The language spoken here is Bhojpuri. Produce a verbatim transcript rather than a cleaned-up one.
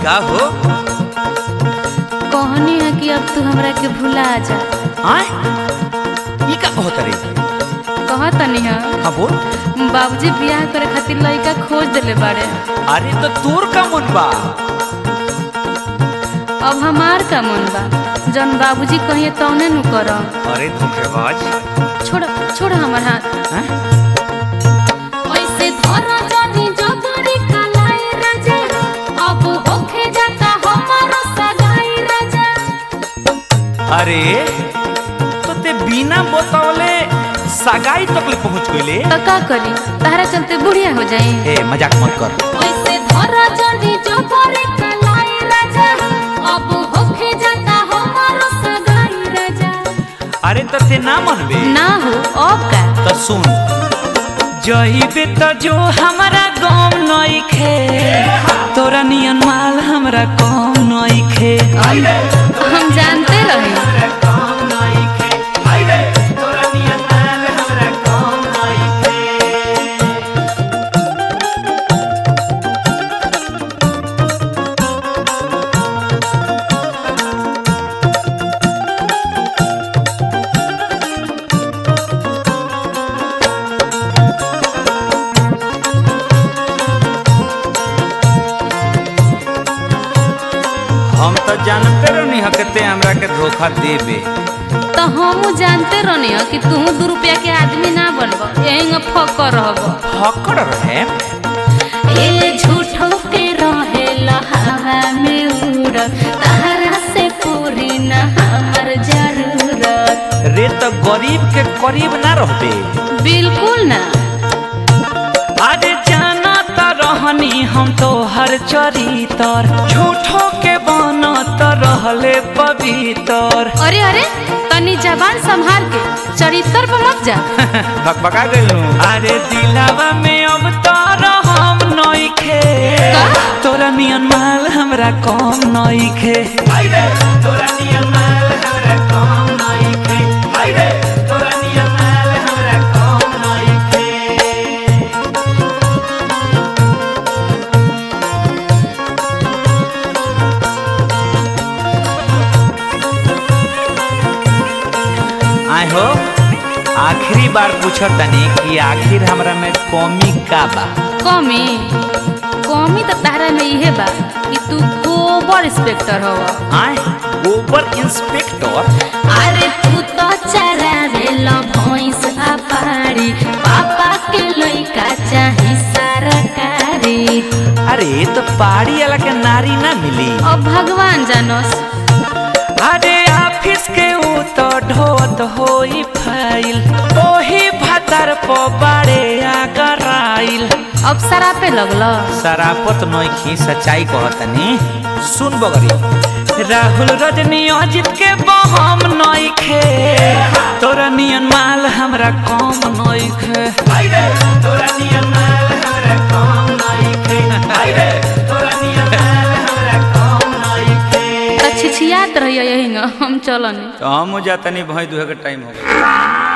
का हो? कहनी है कि अब तू हमरा के भुला जा। आय ई का कहत रे? कहत नहीं है। हाँ बोल। बाबूजी बियाह करे खातिर लड़का खोज देले बाड़े। अरे तो तोर का मन बा? अब हमार का मन बा, जौन बाबूजी कहिए तौने नु करम। अरे धोखेबाज। छोड़ छोड़ हमार हाथ। हैं? ऐसे धरा जानी जोगरी कलाई राजा, अब होखे जाता हमारो सगाई राजा। अरे तो ते बिना बतावले सगाई तक ले पहुंच गइले। तो का करी, तारा चलते बुढ़िया हो जाई। ए मजाक मत कर। ऐसे धरा जानी जोगरी कलाई राजा, अब होखे जाता हमारो सगाई राजा। अरे तो ते ना मनबे? ना हो अब का? तो सुन, जइबे तो जो हमारा गम नइखे, तोरा नियन माल हमरा कम नइखे। हम जानते रहे। हम तो जानते रहनी हकते हमरा के धोखा देबे। तो हम जानते रहनी है कि तू दू रुपया के आदमी ना बनब, यही फकर रहब। फकर रहे ए झूठो के रहे हवा में उड़, तारा से पूरी न हमर जरूरत। रे तो गरीब के करीब ना रहबे। बिल्कुल ना। अरे जाना तो रहनी हम तो हर चरितर, झूठो के बना तो रहले पवित्र। अरे अरे तनी जबान संभाल के, चरित्र पर मत जा। बकबका गइलू। अरे दिलावा में अब तो हम नइखे, तोरा नियन माल हमरा कम नइखे। तोरा नियन माल हमरा कम नइखे। तोरा नियन माल हमरा कम नइखे। आय हो, आखिरी बार पूछो तनी कि आखिर हमरा में कमी का बा? कमी कमी तो तारा में इहे बा कि तू गोबर इंस्पेक्टर हो। आय गोबर इंस्पेक्टर? अरे तू तो चरावे लो भैंस आ पाड़ी, पापा के लइका चाही सरकारी। अरे तो पहाड़ी वाला के नारी ना मिली। अब भगवान जानस। अरे ऑफिस के ऊ तो ढोत होई फाइल, ओही भतर पो बाड़े आगराइल। अब सरापे लगल। सरापत नइखी, सच्चाई कहतनी। सुन बगरी, राहुल रजनी अजित के बहम नइखे, तोरा नियन माल हमरा कम नइखे। तोरा नियन माल हमरा कम नइखे। तोरा नियन माल हमरा कम नइखे। त छिछियात रहिए यही हम चलन। तो हम जातनी भाई दुहे के टाइम हो गया।